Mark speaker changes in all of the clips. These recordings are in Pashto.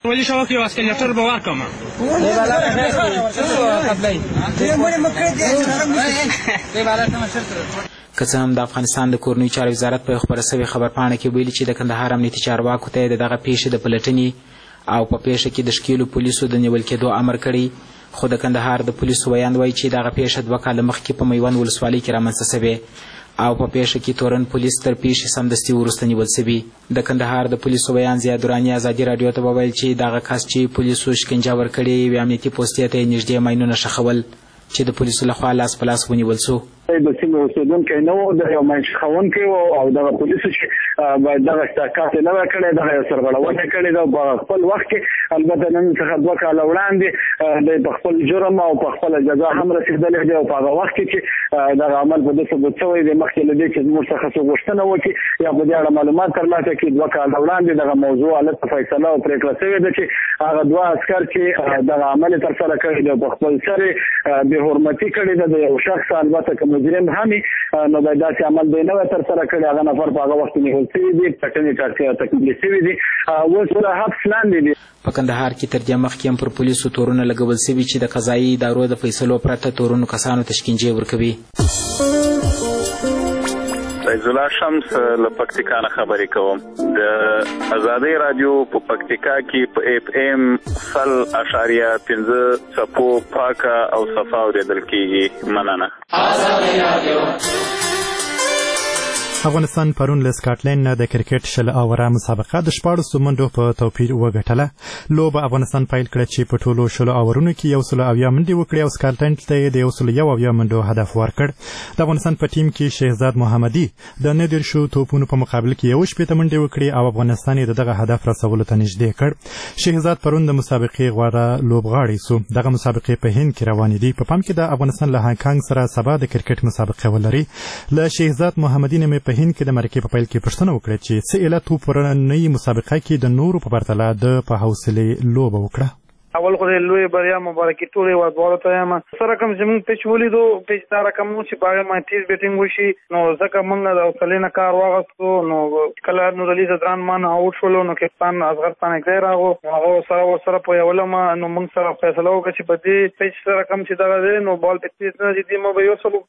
Speaker 1: ولي شو کې واسکه نټر به ورکم
Speaker 2: که څه هم د افغانستان د کورنیو چارو وزارت په خبره شوې خبرپاڼه کې ویلي چې د کندهار امنیتي چارواکو ته د دغه پیښې د پلټنې او په پیښه کې د ښکېلو پولیسو د نیول کېدو امر کړی، خو د کندهار د پولیسو ویاند وایي چې دغه پیښه 2 کاله مخکې په میوند ولسوالۍ کې رامنځته شوې او په پیښه کې تورن پولیس تر پیښې سمدستي وروسته نیول شوي. د کندهار د پولیسو ویاند ضیا دراني ازادي راډیو ته وویل چې دغه کس چې پولیسو شکنجه ورکړې یوې امنیتي پوستې ته یې نږدې ماینونه ښخول چې د پولیسو لخوا لاس په لاس ونیول شو.
Speaker 3: د سیمې اوسېدونکی نه و، د یو ماین ښخونکی و او دغه پولیسو چې باید دغه احتکاک یې نه وی کړی، دغه یو سرغړونه کړې ده په خپل وخت کې. البته نن څخه 2 کاله وړاندې دی په خپل جرم او په خپله جزا هم رسېدلی دی او په هغه وخت کې چې دغه عمل په ده ثبوت شوی دی، مخکې له دې چې زموږ څخه څه غوښتنه وکړي یا په دې اړه معلومات ترلاسه کړي. 2 کاله وړاندې دغه موضوع هلته فیصله او پرېکړه شوې ده چې هغه 2 عسکر چې دغه عمل یې ترسره کړی دی په خپل سر یې بېحرمتي کړې ده د یو شخص، البته که مجرم هم نو باید داسې عمل دی نه وی ترسره کړی، هغه نفر په هغه وخت نیول شوي دي، پټنې تکمیل شوي دي، اوس له حبس لاندې دي.
Speaker 2: په کندهار کې تر دې مخکې هم پر پولیسو تورونه لګول شوي چې د قضایي ادارو د فیصلو پرته تورنو کسانو ته شکنجې ورکوي.
Speaker 4: فیض الله شمس له پکتیکا نه خبرې کوم. د ازادۍ راډیو په پکتیکا کې په FM 100.5 څپو پاکه او صفا اورېدل کېږي. مننه.
Speaker 5: افغانستان پرون له سکاټلند نه د کرکټ 10 اوره مسابقه د 14 منډو په توپیر وګټله. لوبه افغانستان پیل کړه چې په ټولو 10 اورونو کې 170 منډې وکړي او سکاټلند ته د 171 منډو هدف ورکړ. د افغانستان په ټیم کې شهزاد محمدي د 19 توپونو په مقابل کې 17 منډې وکړي او افغانستان یې دغه هدف رسولو ته نږدې کړ. شهزاد پرون د مسابقې غوره لوبغاړی سو. دغه مسابقې په هند کې روانې دي. په پام کې د افغانستان له هانګ سره سبا د کرکټ مسابقه ولري. له شهزاد محمدي نه په هند کې د مرکې په پیل کې پوښتنه وکړه چې څه علت و پرونۍ مسابقه کې د نورو په پرتله د په حوصلې لوبه وکړه.
Speaker 6: اول خو د لوی بریا مبارکي ټولې وادوالو ته یم. سره کوم چې موږ پیچ ولیدو، پیچ دا رقم و چې په هغې باندې تیز بیټینګ وشي، نو ځکه موږ د حوصلې نه کار واخیستو. نو کله نورعلي زدران مان آوټ شولو نو کپتان اصغر ستانکزی راغو، هغه ورسره پویولم. نو موږ سره فیصله وکړه چې په دې پیچ سره کوم چې دغه دی نو بال په تیز نه دي، موږ به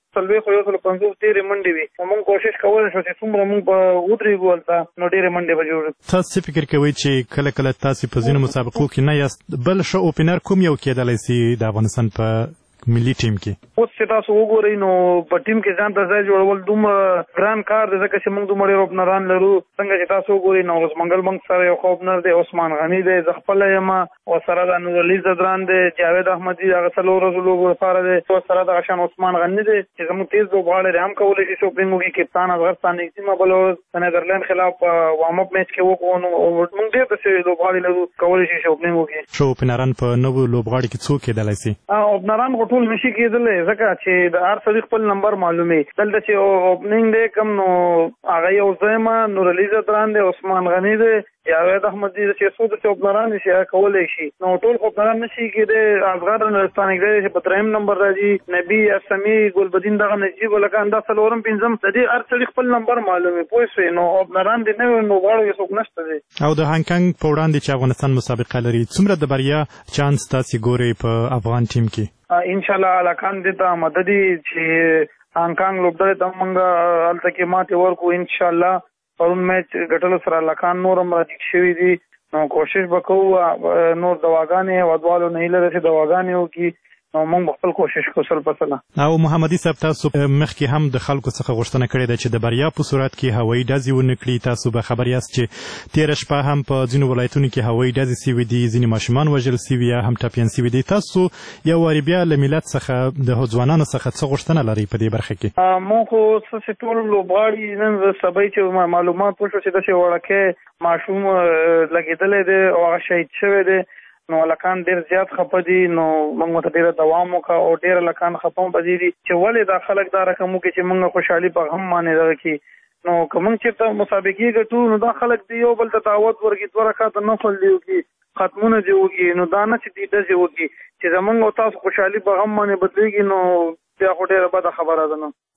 Speaker 6: 150 تیرې منډې وي. موږ کوشش کولی شو چې څومره موږ به ودرېږو هلته نو ډېرې منډې به جوړ.
Speaker 5: تاسو څه فکر کوئ چې کله کله تاسې په ځینو مسابقو کې نه یاست، بل ښه اوپنر کوم یو کېدلی سي د افغانستان په ملي ټیم کې؟
Speaker 6: اوس چې تاسو وګورئ نو په ټیم کې ځان ته ځای جوړول دومره ګران کار دی، ځکه چې موږ دومره ډېر اوپنران لرو. څنګه چې تاسو وګورئ نو اوس منګل موږ سره یو ښه اوپنر دی، عثمان غني دی، زه خپله یم، ورسره د نورعلي زدران دی، جاوید احمدي هغه 4 ورځو لوبو لپاره دی، ورسره دغه شان عثمان غني دی چې زموږ تیز لوبغاړی دی، هم کولی شي چې اوپننګ وکړي. کپتان اصغر ستانکزي ما بله ورځ د نیدرلینډ خلاف وارم اپ میچ کې وکړو. نو موږ ډېر داسې لوبغاړي لرو کولی شي چې اوپننګ وکړي.
Speaker 5: ښه اوپنران په نوو لوبغاړي کې څوک کېدلی سي؟
Speaker 6: اوپنران خو ټول نشي کېدلی، ځکه چې د هر سړي خپل نمبر معلومي. دلته چې اوپننګ دی کم نو هغه یو ځایمه نورعلي زدران دی، عثمان غني دی، جاوید احمدي دی، چې څو داسې اوپنران شي هغه کولی شي. نو ټول اوپنران نشي کېدی. اصغر ستانکزی چې په 3 نمبر راځي، نبي اسمي، ګلبدین دغه نجیب ولکان دا 4م 5م د دې هر سړي خپل نمبر معلومي. پوه شوې؟ نو اوپنران دي نه نو غواړو یې څوک نشته دی.
Speaker 5: او د هانګ په وړاندې چې افغانستان مسابقه لري، څومره د بریا چانس تاسې ګورئ په افغان ټیم کې؟
Speaker 6: انشاءالله الکان دې ته آماده دي چې هانګ لوبډلې ته موږ هلته کې ماتې ورکړو. انشاءالله پرون میچ ګټلو سره الکان نور هم راټیټ شوي دي. نو کوشش به کوو نور دواګانې هېوادوالو نه هیله ده چې دواګانې وکړي. نو موږ به خپل کوشش کوو 100%.
Speaker 5: او محمدي صاحب تاسو مخکې هم د خلکو څخه غوښتنه کړې ده چې د بریا په صورت کې هوایي ډزې ونه کړي. تاسو به خبر یاست چې تېره شپه هم په ځینو ولایتونو کې هوایي ډزې سوي دي، ځینې ماشومان وژل سوي یا هم ټپیان سوي دي. تاسو یو وارې بیا له ملت څخه د ځوانانو څخه څه غوښتنه لرئ په دې برخه کې؟
Speaker 6: موږ خو څه ټول لوبغاړي نن سبا چې معلومات وشو چې داسې وړکی ماشوم لګېدلی دی او هغه شهید شوی دی، نو لکان ډېر زیات خفه دي. نو موږ ورته ډېره دوام وکړه او ډېره لکان خفه هم په دې دي چې ولې دا خلک دا رقم وکړي چې موږ خوشحالي په غم باندې دغه کړي. نو که موږ چېرته مسابقې ګټو نو دا خلک دي یو بل ته دعوت ورکړي، 2 رکعته نفل دې وکړي، ختمونه دې وکړي. نو دا نه چې دې ډزې وکړي چې زموږ او تاسو خوشحالي په غم باندې بدلېږي، نو بیا خو ډېره بده خبره ده. نو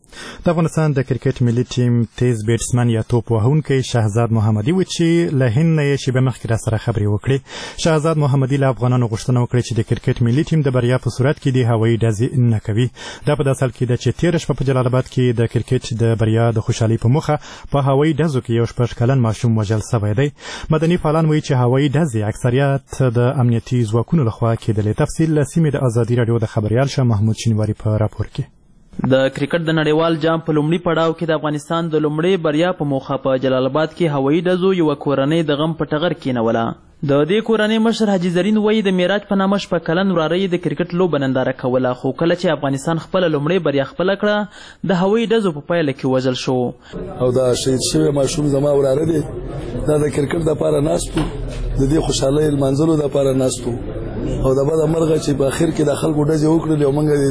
Speaker 5: د افغانستان د کرکټ ملي ټیم تیز بیټسمن یا توپ وهونکی شهزاد محمدي و چې له هند نه یې شیبه مخکې راسره خبرې وکړې. شهزاد محمدي له افغانانو غوښتنه وکړه چې د کرکټ ملي ټیم د بریا په صورت کې د هوایي ډزې نه کوي. دا په داسې حال کې ده چې تېره شپه په جلال آباد کې د کرکټ د بریا د خوشحالۍ په موخه په هوایي ډزو کې یو 6 کلن ماشوم وژل سوی دی. مدني فعالان وایي چې هوایي ډزې اکثریت د امنیتي ځواکونو لخوا کېدلې. تفصیل له سیمې د ازادي راډیو د خبریال شاه محمود شینواري په راپور کې.
Speaker 7: د کرکټ د نړیوال جام په لومړي پړاو کې د افغانستان د لومړۍ بریا په موخه په جلال آباد کې هوایي ډزو یوه کورنۍ د غم په ټغر کېنوله. د دې کورنۍ مشر حاجي زرین وایي د معراج په نامه 6 کلن وراره د کرکټ لوبه ننداره کوله، خو کله چې افغانستان خپله لومړۍ بریا خپله کړه د هوایي ډزو په پایله کې وژل شو.
Speaker 8: او دا شهید شوی ماشوم زما وراره دی، دا د کرکټ دپاره ناست و، د دې خوشحالۍ لمانځلو دپاره ناست و، او د بده مرغه چې په اخر کې د خلکو ډزې وکړلې او موږ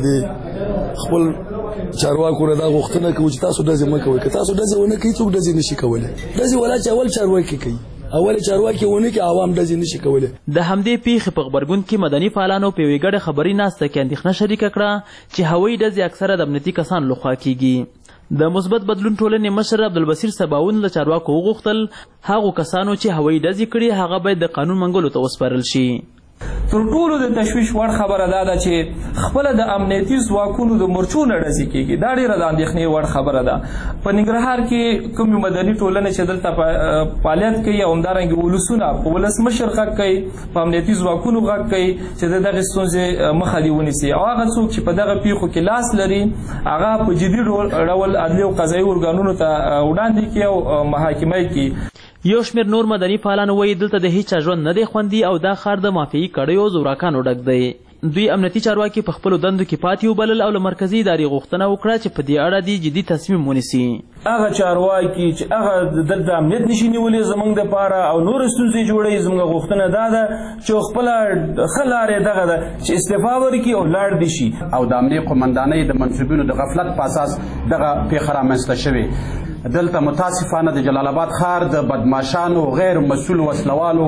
Speaker 8: د خپل چارواکو نه دا غوښتنه کوو چې تاسو ډزې مه کوئ. که تاسو ډزې ونه کوئ څوک ډزې نشي کولی. ډزې ولا چې اول چارواکي کوي، اول چارواکي ونه کوي عوام ډزې نشي کولی.
Speaker 7: د همدې پیښې په غبرګون کې مدني فعالانو په یوې ګډه خبري ناسته کې اندېښنه شریکه کړه چې هوایي ډزې اکثره د امنیتي کسانو لخوا کیږي. د مثبت بدلون ټولنې مشر عبدالبصیر سباون له چارواکو وغوښتل هغو کسانو چې هوایي ډزې کړي هغه باید د قانون منګولو ته وسپارل شي.
Speaker 9: تر ټولو د تشویش وړ خبره دا ده چې خپله د امنیتي ځواکونو د مرچو نه ډزې کېږي. دا ډېره د اندېښنې وړ خبره ده. په ننګرهار کې کومې مدني ټولنې چې دلته فعالیت کوي او همدارنګې ولسونه په ولسمشر غږ کوي، په امنیتي ځواکونو غږ کوي چې د دغې ستونزې مخه دې ونیسي، او هغه څوک چې په دغه پیښو کې لاس لري هغه په جدي ډول عدلي او قضایي ارګانونو ته وړاندې کړي او محاکمه یې کړي.
Speaker 7: یو شمېر نور مدني فعالان وایي دلته د هیچا ژوند نه دی خوندي او دا ښار د مافیایي کړیو زوراکانو ډک دی. دوی امنیتي چارواکي په خپلو دندو کې پاتې وبلل او له مرکزي ادارې غوښتنه وکړه چې په دې اړه دې جدي تصمیم ونیسي.
Speaker 9: هغه چارواکي چې هغه دلته امنیت نشي نیولی زموږ دپاره او نورې ستونزې جوړوي، زموږ غوښتنه دا ده چې خپله ښه لارې دغه ده چې استعفا ورکړي او لاړ دې شي.
Speaker 10: او د امنیې قومندانۍ د منصوبینو د غفلت په اساس دغه پیښه رامنځته شوې. دلته متاسفانه د جلال آباد ښار د بدماشانو غیر مسؤل وسلوالو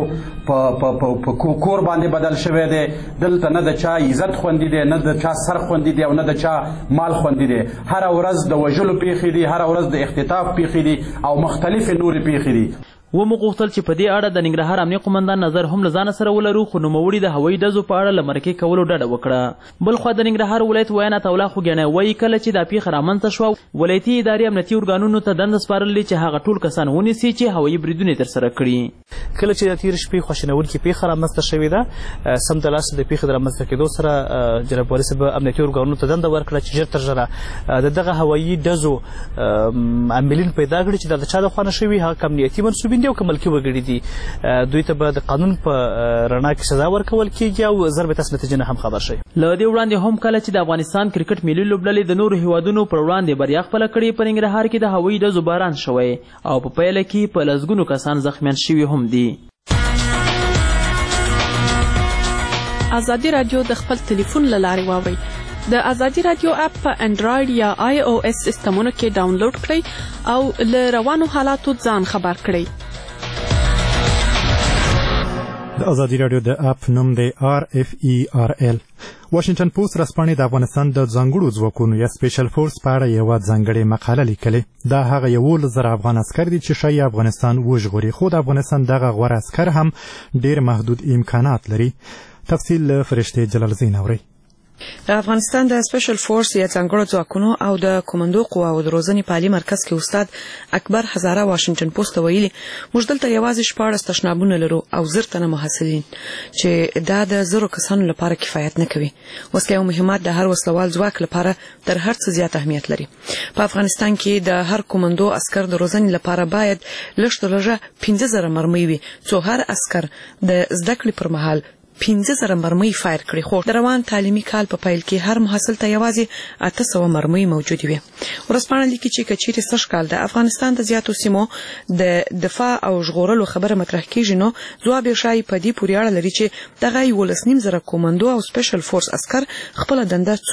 Speaker 10: په کور باندې بدل شوی دی. دلته نه د چا عزت خوندي دی، نه د چا سر خوندي دی او نه د چا مال خوندي دی. هره ورځ د وژلو پیښې دي، هره ورځ د اختطاف پیښې دي او مختلفې نورې پیښې دي.
Speaker 7: ومو غوښتل چې په دې اړه د ننګرهار امنیه قومندان نظر هم له ځانه سره ولرو، خو نوموړي د هوایي ډزو په اړه له مرکې کولو ډډه وکړه. بلخوا د ننګرهار ولایت ویاند عطاالله خوږیانی وایي کله چې دا پیښه رامنځته شوه ولایتي ادارې امنیتي ارګانونو ته دنده سپارلې چې هغه ټول کسان ونیسي چې هوایي بریدونه یې ترسره کړي.
Speaker 11: کله چې د تېرې شپې خواشینونکې پیښه رامنځته شوې ده، سم د لاسه د پیښې د رامنځته کېدو سره جناب والي صاحب امنیتي ارګانونو ته دنده ورکړه چې ژر تر ژره د دغه هوایي ډزو عاملین پیدا کړي چې دا د چا د خوا نه شوي، هغه که امنیتي منصوبین دي او که ملکي وګړي دي. دوی ته به د قانون په رڼا کې سزا ورکول کېږي او زر به تاسو نتیجې نه هم خبر شئ.
Speaker 7: له دې وړاندې هم کله چې د افغانستان کرکټ ملي لوبډلې د نورو هیوادونو پر وړاندې بریا خپله کړې، په ننګرهار کې د هوایي ډزو باران شوی او په پیله کې په لسګونو کسان زخمیان شوي هم دي.
Speaker 12: ازادي راډیو د خپل ټلیفون له لارې واورئ. د ازادي راډیو اپ په انډراید یا آی او اس سیسټمونو کې ډاونلوډ کړئ او له روانو حالاتو ځان خبر کړئ.
Speaker 5: د ازادي راډیو د اپ نوم دی RFERL. واشنگټن پوسټ رسپانې د افغانستان د ځانګړو ځواکونو یا سپیشل فورس په اړه یوه ځانګړې مقاله لیکلې. دا هغه 11,000 افغان عسکر دي چې ښایي افغانستان وژغوري، خو د افغانستان دغه غوره عسکر هم ډېر محدود امکانات لري. تفصیل له فرشتې جلال زین اورئ.
Speaker 13: د افغانستان د سپیشل فورس یا ځانګړو ځواکونو او د کمانډو قواو د روزنې په عالي مرکز کې استاد اکبر هزاره واشنگټن پوسټ ته ویلي موږ دلته یوازې 14 تشنابونه لرو او 1000 تنه محصلین چې دا د 1000 کسانو لپاره کفایت نه کوي. وسلې او مهمات د هر وسلوال ځواک لپاره تر هر څه زیات اهمیت لري. په افغانستان کې د هر کمانډو عسكر د روزنې لپاره باید لږ 15,000 مرمۍ وي، څو هر عسكر د زده کړې پر مهال 15,000 مرمۍ فایر کړي، خو د روان تعلیمي کال په پیل کې هر محصل ته یوازې 800 مرمۍ موجودې وي. ورځپاڼه لیکي چې کچېرې سږ کال د افغانستان د زیاتو سیمو د دفاع او ژغورلو خبره مطرح کېږي، نو ځواب یې ښایي په دې پورې اړه لري چې دغه 11,000 کمانډو او سپیشل فورس عسکر خپله دنده څومره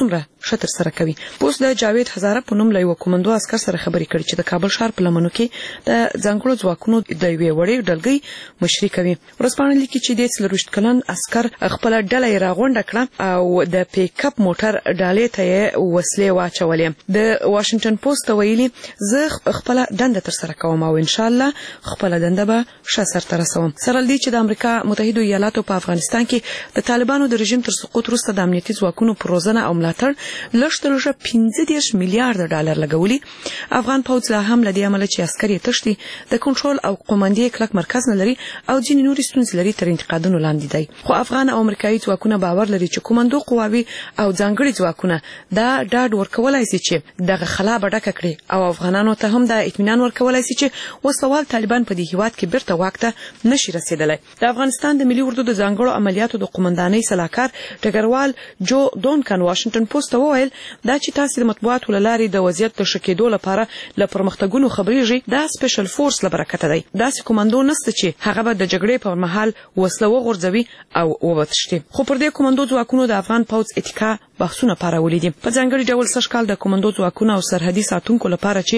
Speaker 13: شتر سره کوي. پوس د جاوید هزاره په نوم له یو کومندو عسكر سره خبرې کړې چې د کابل ښار په لمنو کې د ځانګړو ځواکونو د یوې وړې ډلګۍ مشري کوي. ورسپانه لیکي چې د 40 کلن عسكر خپل ډله راغونډه کړه او د پیک اپ موټر ډالې ته وسلې واچولې. د واشنگټن پوسټ ویلي زه خپل دنده تر سره کوم او ان شاء الله خپل دنده به ښه سرته رسوم. سره ل دې چې د امریکا متحده ایالاتو په افغانستان کې د طالبانو د رژیم تر سقوط وروسته د امنیتي ځواکونو پر روزنه او ملاتړ لږ 15 میلیارډ ډالر لګولي. افغان پوځ لا هم لدی عمل چې عسکري تشتي د کنټرول او قومندې کلک مرکز نه لري او ځینې نور ستونزې لري تر انتقادونو لاندې دی. خو افغان او امریکایي ځواکونه باور لري چې کومندو قواوي او ځانګړي ځواکونه دا ډاډ ورکولای شي چې دغه خلا بډکه کړي او افغانانو ته هم دا اطمینان ورکولای شي چې وسوال طالبان په دې هیواد کې بیرته واک ته نشي رسیدلی. د افغانستان د ملي اردو د ځانګړو عملیاتو د قومندانۍ سلاکار ډګروال جو دونکن واشنگټن پوسټ وویل دا چې تاسو د مطبوعاتو لاري د وضعیت د شکېدو لپاره ل پرمختګونو خبريږي دا سپیشل فورس لبرکته دی. دا چې کومندو نسته چې هغه به د جګړې په مهال وسله وغورځوي او وبتشتي. خو پر دې کومندو ځواکونو د افغان پوځ اتکا بحثونه پارولې دي. په ځانګړي ډول سږ کال د کومندو ځواکونو او سرحدي ساتونکو لپاره چې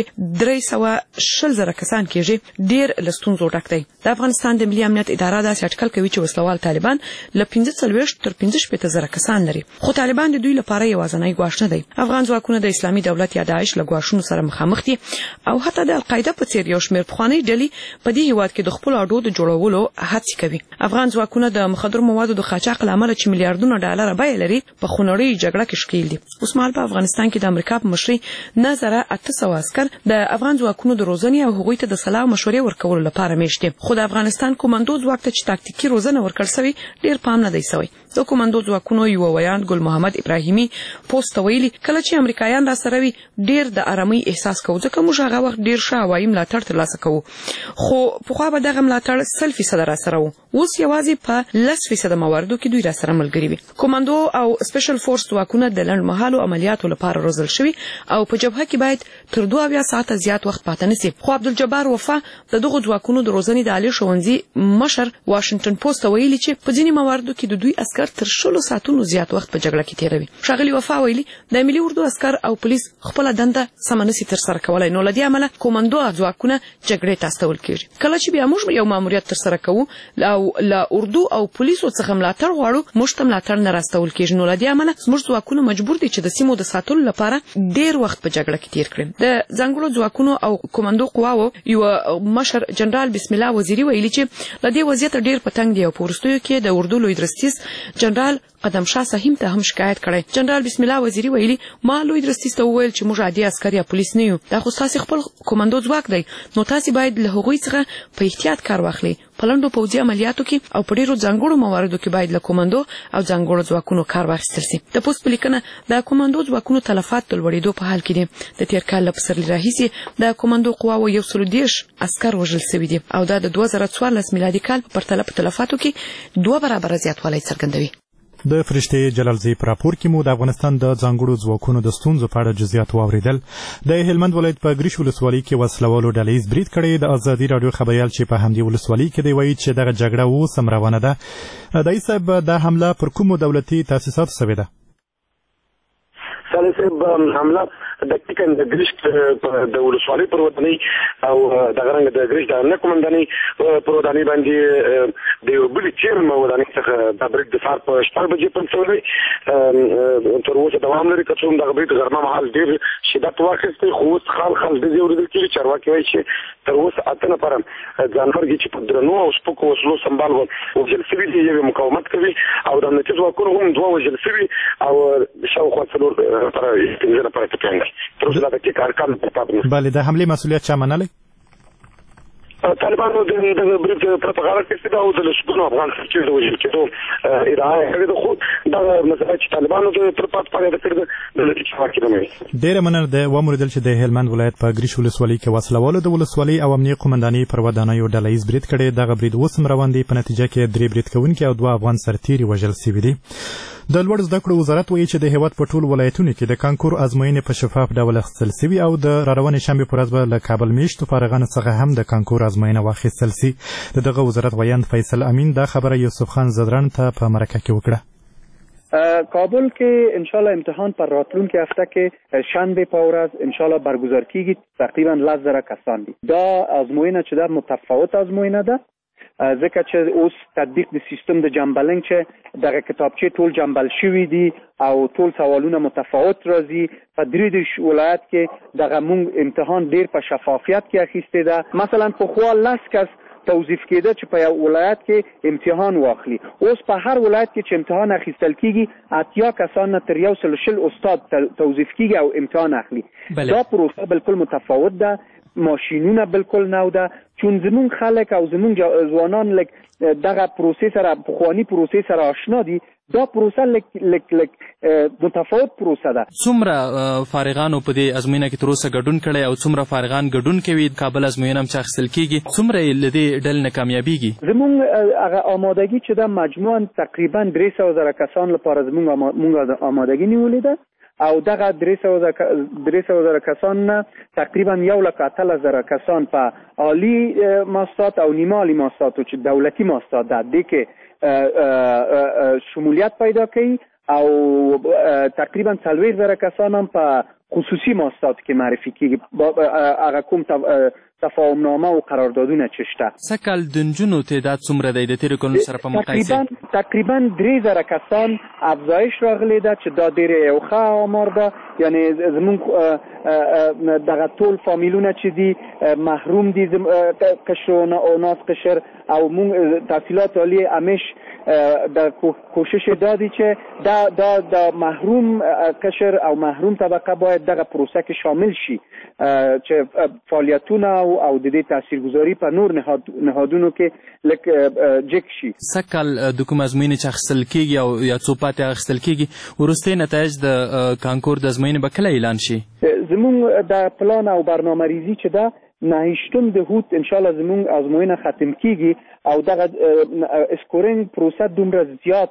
Speaker 13: 300,000 کسان کېږي ډیر لستونزو ډک دی. د افغانستان د ملي امنیت اداره دا اټکل کوي چې وسلوال طالبان ل 15 تر 15,000 کسان لري. خو طالبان د دوی لپاره یوازینی ګواښ نه دی. افغان ځواکونه د اسلامي دولت یا داعش له ګواښونو سره مخامخ دي او حتی د القاعده په څیر یو شمېر پخوانی ډلې په دې هیواد کې د خپل اډو د جوړولو هڅې کوي. افغان ځواکونه د مخدر موادو د قاچاق لامل چې میلیارډونه ډالر بیه لري په خونړۍ جګړه کې ښکیل دي. اوس مهال په افغانستان کې د امریکا په مشرۍ 9800 عسكر د افغان ځواکونو د روزنې او هغوی ته د صلاح او مشورې ورکولو لپاره میشته. خو د افغانستان کومندو ځواک ته چې تاکتیکي روزنه ورکړل شوی ډیر پام نه دی شوی. د کومندو ځواکونو یو ویان ګل محمد ابراهیمي پوسټ ویلي کله چې امریکایان را سره وي ډیر د آرامۍ احساس کوو ځکه موږ هغه وخت ډیر شاوایي ملاتړ ترلاسه کوو. خو په خو به دغه ملاتړ 100% را سره وو. اوس یوازې په 10% مواردو کې دوی را سره ملګري وي. کومندو او سپیشل فورس ځواکونه د لنډمهالو عملیاتو لپاره روزل شوي او په جبهه کې باید تر 2 ساعته زیات وخت پاتې نشي. خو عبدالجبار وفا د دغه ځواکونو د روزنې د عالی ښوونځي مشر واشنگټن پوسټ ویلي چې په ځینې مواردو کې د دوی عسكر تر 16 ساعتونو زیات وخت په جګړه کې تیروي. ښاغلي وفا ویلي د ملي اردو عسكر او پولیس خپل دنده سمنسي تر سره کولای نو لدی عمله کومندو ځواکونه جګړې ته استول کیږي. کله چې بیا موږ یو ماموریت تر سره کوو او لا اردو او پولیسو څخه ملاتړ غواړو موږ ته ملاتړ نه راستول کیږي. نو لدی عمله موږ ځواکونه مجبور دي چې د سیمو د ساتلو لپاره ډیر وخت په جګړه کې تیر کړي. د ځانګړو ځواکونو او کومندو قواو یو مشر جنرال بسم الله وزیری ویلي چې لدی وضعیت ډیر پتنګ دی او پورستیو کې د اردو لوی درستیز جنرال قدم شاه صحیم ته هم شکایت کړی. جنرال بسم الله وزیری ویلي ما لوی درستیز ته وویل چې موږ عادي عسكر یا پولیس نه یو. دا خو تاسو خپل کومندو ځواک دی نو تاسو باید له هغوی څخه په احتیاط کار واخلئ. په لنډو پوځي عملیاتو کې او په ډیرو ځانګړو مواردو کې باید له کومندو او ځانګړو ځواکونو کار واخیستل شي. د پوسټ په لیکنه د کومندو ځواکونو تلفات د لوړېدو په حال کې دي. د تیر کال له پسرلي راهیسې د کومندو قواو 130 عسكر وژل شوي دي او دا د 2014 میلادي کال په پرتله په تلفاتو کې 2 برابره زیاتوالی څرګندوي.
Speaker 5: د فرشتي جلالزی پر راپور کې مو د افغانستان د ځانګړو ځواکونو د ستونزو په اړه جزئیات واوریدل. د هلمند ولایت په ګریش ولسوالۍ کې وسلوالو ډلهیز برید کړی. د ازادي راډیو خبریال چې په همدې ولسوالۍ کې دی وایي چې دغه جګړه اوس هم روانه ده. دای صاحب دا حمله پر کومو دولتي تاسیساتو شوې ده؟
Speaker 14: حمله دقیقاً د ګریش د ولسوالۍ پر ودانۍ او دغه رنګ د ګریش د امنیه قومندانۍ پر ودانۍ باندې د یو بلې چیرم ودانۍ څخه د برید د سهار په 6 بجې پیل شوی تر اوسه دوام لري. که څه هم دغه برید غرمه مهال ډېر شدت واخیستی خو اوس خال ډزې اورېدل کېږي. چارواکي وایي چې تر اوسه 8 نفره ځانمرګي چې په درنو او سپکو وسلو سمبال وژل شوي دي یو مقاومت کوي او د امنیتي ځواکونو هم 2 وژل شوي او شاوخوا 4 نفره ټپیان دي. تر اوسه دا دقیق ارقام
Speaker 5: بله د حملې مسؤلیت چا منلی؟
Speaker 14: طالبانو د برید پر غاړه کې دا او د لسګونو افغان سرتیرو د وژل کېدو ادعا کړې ده. خو دا مسله چې طالبانو د پر پات پاره کړې ده د نتیجې واقع نه وي.
Speaker 5: ډېره مننه. د وموریدل چې د هلمند ولایت په ګریش ولسوالۍ کې وسلوالو د ولسوالۍ او امنیه قومندانۍ پر ودانیو ډلهیز برید کړی. دغه برید اوس هم روان دی. په نتیجه کې 3 برید کوونکي او 2 افغان سرتیري وژل شوي دي. د لوړ زده کړو وزارت وایي چې د هیواد په ټول ولایتونو کې د کانکور ازموینې په شفاف ډول اخیستل شوي او د راروانې شنبې په ورځ به له کابل میشتو فارغانو څخه هم د کانکور ازموینه واخیستل شي. د دغه وزارت ویاند فیصل امین دا خبره یوسف خان زدران ته په مرکه کې وکړه.
Speaker 3: کابل کې ان شاء الله امتحان پر راتلونکي هفته کې شنبه په ورځ ان شاء الله برگزار کیږي. تقریبا 10,000 کسان دي. دا آزموینه چې دا متفاوت آزموینه ده ځکه چې اوس تطبیق د سیستم د جنبلنګ چې دغه کتابچې ټول جنبل شوي دي او ټول سوالونه متفاوت راځي. په 3 ولایت کې دغه مونږ امتحان ډیر په شفافیت کې اخیسته ده. مثلا په خوا 10 کس توظیف کېده چې په یو ولایت کې امتحان واخلي. اوس په هر ولایت کې چې امتحان اخیستل کیږي 80 کسان نه تر 100 استاد توظیف کیږي او امتحان اخلي. دا پروسه بالکل متفاوت ده. ماشینونه بالکل نو ده چون زمون خلک او زمون ځوانان دغه پروسه سره پخوانی پروسه سره آشنا دي. دا پروسه لک متفاوت پروسه ده.
Speaker 7: څومره فارغانو په دې ازموینه کې تر اوسه ګډون کړی او څومره فارغان ګډون کوي؟ کابل ازموینه هم چې اخیستل کیږي څومره له دې ډلې نه کامیابیږي؟
Speaker 3: زمون هغه آمادګي چې ده مجموعاً تقریبا 300,000 کسان لپاره زمون آمادګي نیولې ده او دغه 300,000 کسان نه تقریبا 1,80,000 کسان په عالی ماستات او نیمه عالی ماستات چې دولتي ماستات ده دي کې شمولیت پیدا کوي او تقریبا 40,000 کسان هم په خصوصي ماستات کې معرفي کیږي. هغه کوم تفاهم نامه او قراردادونه چې شته.
Speaker 7: سکل د نجونو تعداد څومره دی د تیر کلونو سره په مقایسه؟
Speaker 3: تقریبا 3,000 کسان افزایش راغلی ده چې دا ډیره یو ښه آمار ده. یعنی زمونږ دغه ټول فامیلونه چې دي محروم دي قشر او ناس قشر او مونږ تحصیلات عالی همیش د کوشش دادی چې دا محروم قشر او محروم طبقه باید دغه پروسه کې شامل شي چې فعالیتونه او د دې تاثیرگذاری په نور نهادونو کې لک جک شي.
Speaker 7: سکل د کوم ازموینې چې اخیستل کیږي او یا څو پاتې اخیستل کیږي وروستي نتایج د کانکور د ازموینې به کله اعلان شي؟
Speaker 3: زمونږ د پلان او برنامه‌ریزی چې ده 9 دهوت ان شاء الله زمونږ ازموینه ختم کیږي او دغه اسکورینګ پروسه دومره زیات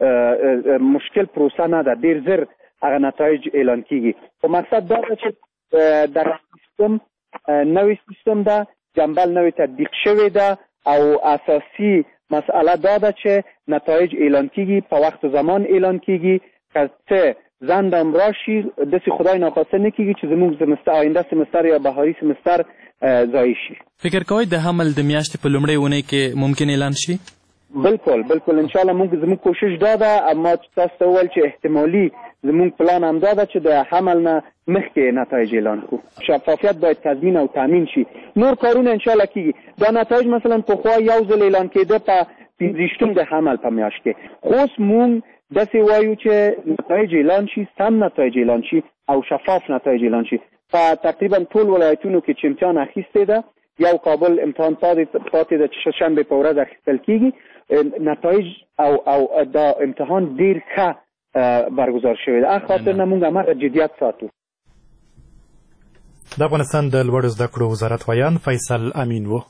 Speaker 3: مشکل پروسه نه ده. ډیر زر هغه نتایج اعلان کیږي. خو مقصد دا ده چې دغه سیستم نوې سیستم ده، جنبل نوې تطبیق شوی ده او اساسی مسئله دا ده چې نتایج اعلان کیږي په وخت زمان اعلان کیږي که زندم راشي دسی خدای ناخواسته نکیږي چې زموږ آینده سمستر یا بهاري سمستر ضایع شي.
Speaker 7: فکر کوئ د حمل د میاشتې په لومړۍ اونۍ کې ممکن اعلان شي؟
Speaker 3: بالکل ان شاء الله زموږ کوشش دا ده. اما تاسو ته وویل چې احتمالي زموږ پلان هم دا ده چې د حمل نه مخکې نتایج اعلان کړو. شفافیت باید تضمین او تامین شي. نور کارونه ان شاء الله کیږي. دا نتایج مثلا په خوا یو ځل اعلان کېده په 15 د حمل په میاشت کې. خو مونږ داسې وایو چې نتایج اعلان شي، سم نتایج اعلان شي او شفاف نتایج اعلان شي. په تقریبا ټول ولایتونو کې چې امتحان اخیسته ده، یو کابل امتحان پاتې ده چې شنبه په ورځ اخیستل کیږي. نتایج او دا امتحان ډیر ښه برگزار شوی ده. خاطر نه موږ هغه جدیت ساتو.
Speaker 5: د افغانستان د لوړو زده کړو وزارت ویان فیصل امین و.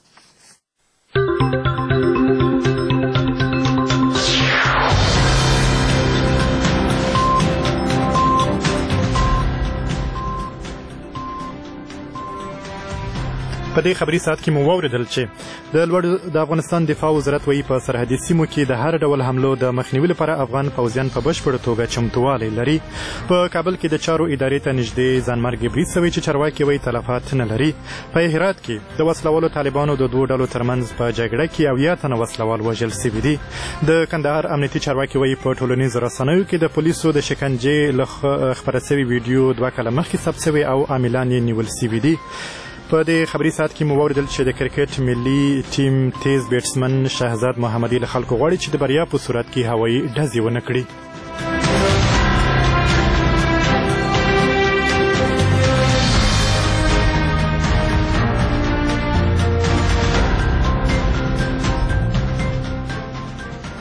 Speaker 5: په دې خبري ساعت کې مو واوریدل چې د افغانستان دفاع وزارت وایي په سرحدي سیمو کې د هر ډول حملو د مخنیوي لپاره افغان پوځیان په بشپړه توګه چمتووالی لري. په کابل کې د چارو ادارې ته نږدې ځانمرګي برید سوی چې چارواکي وایي تلفات نه لري. په هرات کې د وسلوالو طالبانو د دوو ډلو ترمنځ په جګړه کې 80 تنه وسلوال وژل سوي دي. د کندهار امنیتي چارواکي وایي په ټولنیزو رسنیو کې د پولیسو د شکنجې له خپره سوي ویډیو 2 کاله مخکې ثبت سوی او عاملان یې نیول سوي دي. په دې خبري ساعت کې مو واوریدل چې د کرکټ ملي ټیم تیز بیټسمن شهزاد محمدي له خلکو غواړي چې د بریا په صورت کې هوایي ډزې ونه کړي.